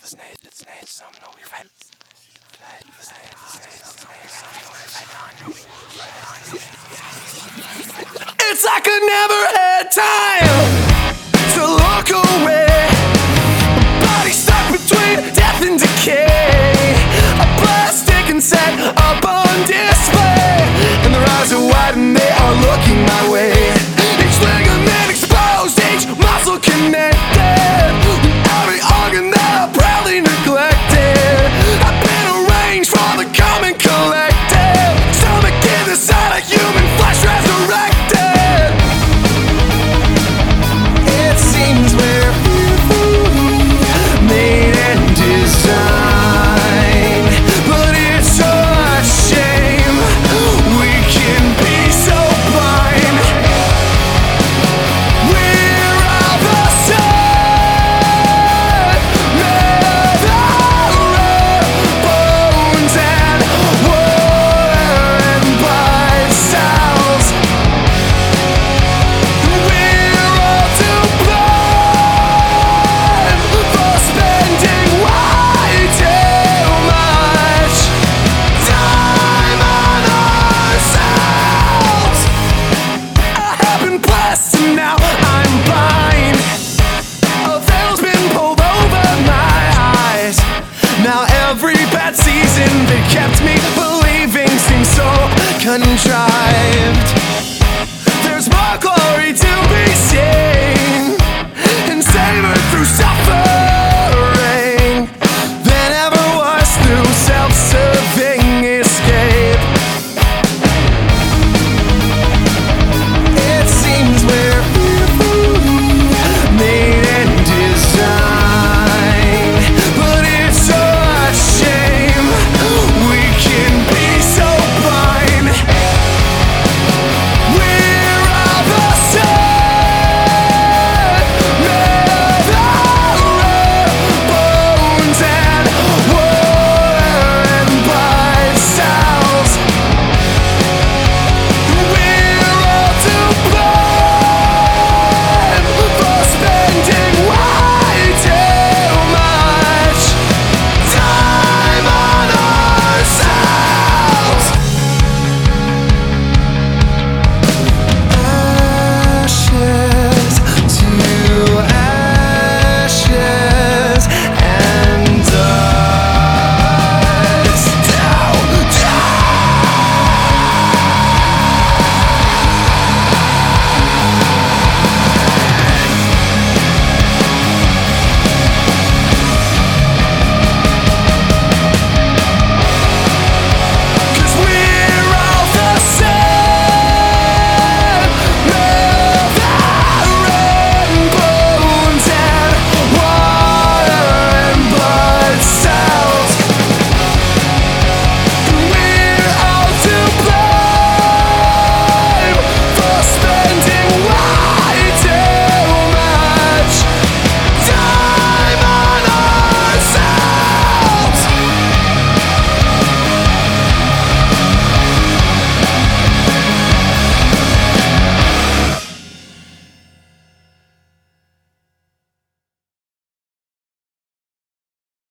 It's like I never had time to look away. Body stuck between death and decay. A plastic and set up on display, and their eyes are wide and they are looking my way. Each ligament exposed, each muscle connected, every organ that I proudly neglected. I've been arranged for the common collective, stomach in the side of human flesh resurrected. It seems we're made and designed, but it's a shame we can be so blind. We're all the same, bones and worn blood cells. We're all too blind for spending way too much time on ourselves. I have been blessed and now I'm blind. A veil's been pulled over my eyes. Now every bad season that kept me believing seems so contrived.